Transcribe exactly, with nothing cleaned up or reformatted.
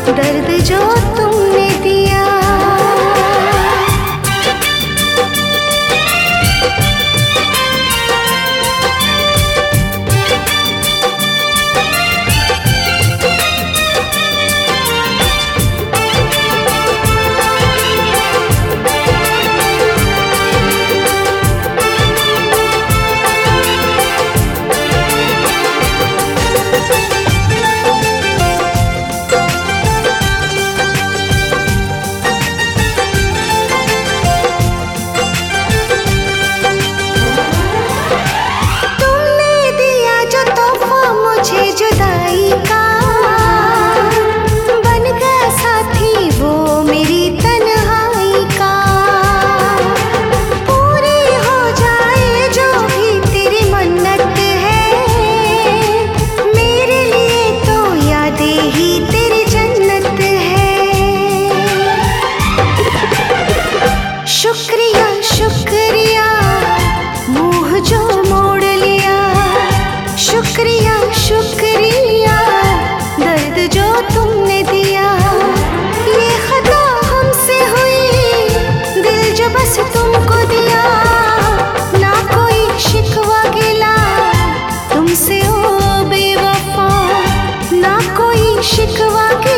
दर्द जो तुमने दिया। जुदाई का बन गया साथी वो मेरी तन्हाई का। पूरी हो जाए जो भी तेरी मन्नत है, मेरे लिए तो यादें ही तेरी जन्नत है। शुक्रिया शुक्रिया मुँह जो मोड़ लिया, शुक्रिया शुक्रिया दर्द जो तुमने दिया। ये खता हमसे हुई, दिल जो बस तुमको दिया। ना कोई शिकवा गिला तुमसे ओ बेवफा, ना कोई शिकवा गिला